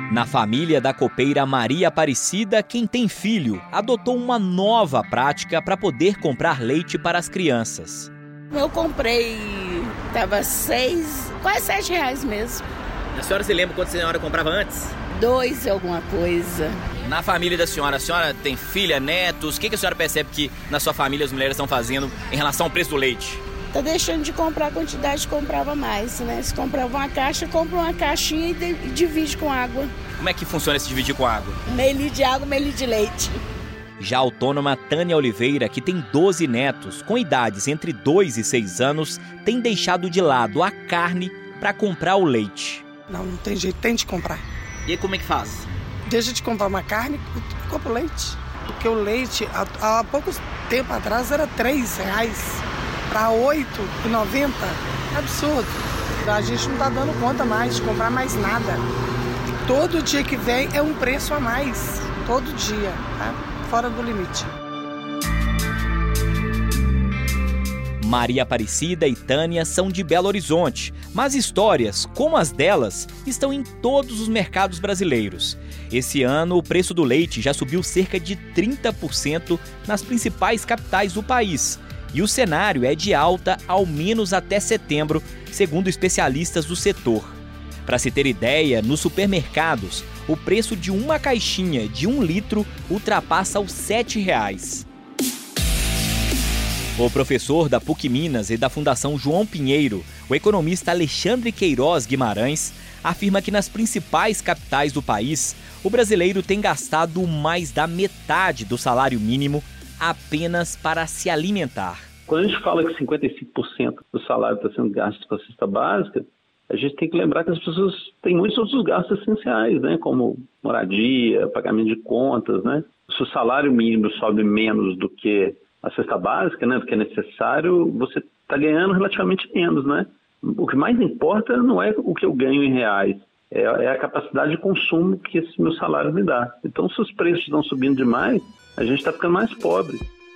Na família da copeira Maria Aparecida, quem tem filho adotou uma nova prática para poder comprar leite para as crianças. Eu comprei, estava quase R$7 mesmo. A senhora se lembra quanto a senhora comprava antes? 2 alguma coisa. Na família da senhora, a senhora tem filha, netos? O que a senhora percebe que na sua família as mulheres estão fazendo em relação ao preço do leite? Tá deixando de comprar a quantidade que comprava mais, né? Se comprava uma caixa, compra uma caixinha e divide com água. Como é que funciona esse dividir com água? Meio litro de água, meio litro de leite. Já a autônoma Tânia Oliveira, que tem 12 netos, com idades entre 2 e 6 anos, tem deixado de lado a carne para comprar o leite. Não tem jeito, tem de comprar. E aí como é que faz? Deixa de comprar uma carne e compra o leite. Porque o leite, há pouco tempo atrás, era R$3 para R$8,90. Absurdo. A gente não está dando conta mais de comprar mais nada. Todo dia que vem é um preço a mais. Todo dia, tá? Fora do limite. Maria Aparecida e Tânia são de Belo Horizonte, mas histórias como as delas estão em todos os mercados brasileiros. Esse ano, o preço do leite já subiu cerca de 30% nas principais capitais do país. E o cenário é de alta ao menos até setembro, segundo especialistas do setor. Para se ter ideia, nos supermercados, o preço de uma caixinha de 1 litro ultrapassa os R$7. O professor da PUC Minas e da Fundação João Pinheiro, o economista Alexandre Queiroz Guimarães, afirma que nas principais capitais do país, o brasileiro tem gastado mais da metade do salário mínimo apenas para se alimentar. Quando a gente fala que 55% do salário está sendo gasto com a cesta básica, a gente tem que lembrar que as pessoas têm muitos outros gastos essenciais, né? Como moradia, pagamento de contas, né? Se o salário mínimo sobe menos do que a cesta básica, né, do que é necessário, você está ganhando relativamente menos, né? O que mais importa não é o que eu ganho em reais, é a capacidade de consumo que esse meu salário me dá. Então, se os preços estão subindo demais, a gente está ficando mais pobre.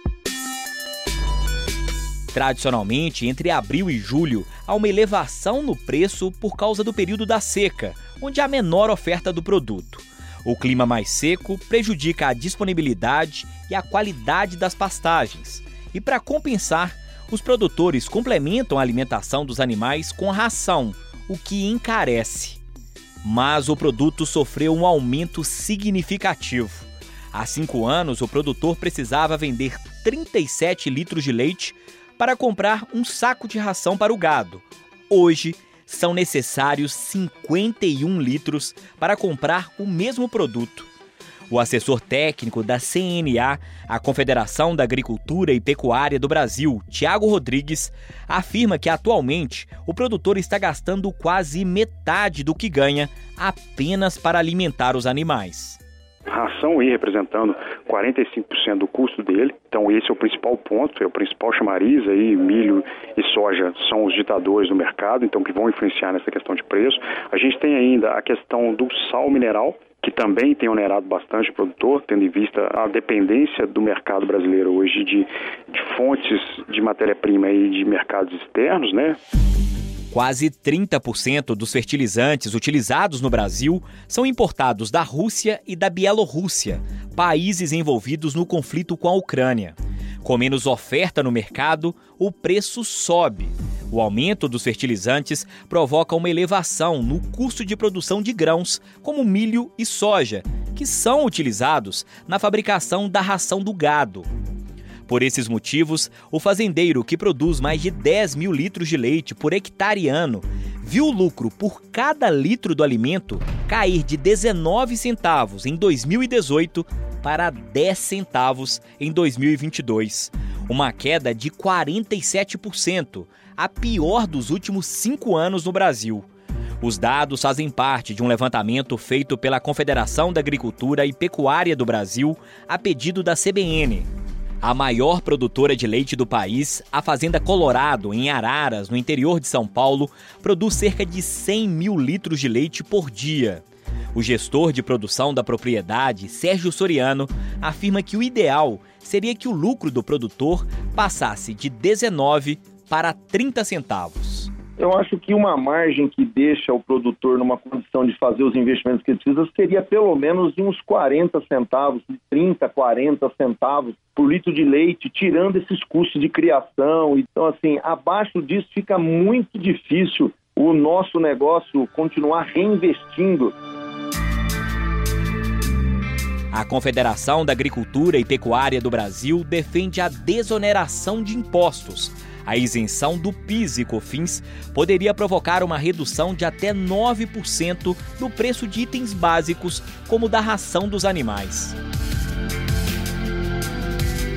Tradicionalmente, entre abril e julho, há uma elevação no preço por causa do período da seca, onde há menor oferta do produto. O clima mais seco prejudica a disponibilidade e a qualidade das pastagens. E para compensar, os produtores complementam a alimentação dos animais com ração, o que encarece. Mas o produto sofreu um aumento significativo. Há 5 anos, o produtor precisava vender 37 litros de leite para comprar um saco de ração para o gado. Hoje, são necessários 51 litros para comprar o mesmo produto. O assessor técnico da CNA, a Confederação da Agricultura e Pecuária do Brasil, Tiago Rodrigues, afirma que atualmente o produtor está gastando quase metade do que ganha apenas para alimentar os animais. Ração aí representando 45% do custo dele, então esse é o principal ponto, é o principal chamariz aí, milho e soja são os ditadores do mercado, então que vão influenciar nessa questão de preço. A gente tem ainda a questão do sal mineral, que também tem onerado bastante o produtor, tendo em vista a dependência do mercado brasileiro hoje de fontes de matéria-prima e de mercados externos, né? Quase 30% dos fertilizantes utilizados no Brasil são importados da Rússia e da Bielorrússia, países envolvidos no conflito com a Ucrânia. Com menos oferta no mercado, o preço sobe. O aumento dos fertilizantes provoca uma elevação no custo de produção de grãos, como milho e soja, que são utilizados na fabricação da ração do gado. Por esses motivos, o fazendeiro que produz mais de 10 mil litros de leite por hectare ano viu o lucro por cada litro do alimento cair de 19 centavos em 2018 para 10 centavos em 2022. Uma queda de 47%, a pior dos últimos 5 anos no Brasil. Os dados fazem parte de um levantamento feito pela Confederação da Agricultura e Pecuária do Brasil a pedido da CBN. A maior produtora de leite do país, a Fazenda Colorado, em Araras, no interior de São Paulo, produz cerca de 100 mil litros de leite por dia. O gestor de produção da propriedade, Sérgio Soriano, afirma que o ideal seria que o lucro do produtor passasse de 19 para 30 centavos. Eu acho que uma margem que deixa o produtor numa condição de fazer os investimentos que ele precisa seria pelo menos de uns 40 centavos, 30, 40 centavos por litro de leite, tirando esses custos de criação. Então, assim, abaixo disso fica muito difícil o nosso negócio continuar reinvestindo. A Confederação da Agricultura e Pecuária do Brasil defende a desoneração de impostos. A isenção do PIS e COFINS poderia provocar uma redução de até 9% do preço de itens básicos, como da ração dos animais.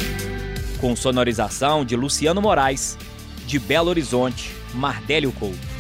Com sonorização de Luciano Moraes, de Belo Horizonte, Mardélio Couto.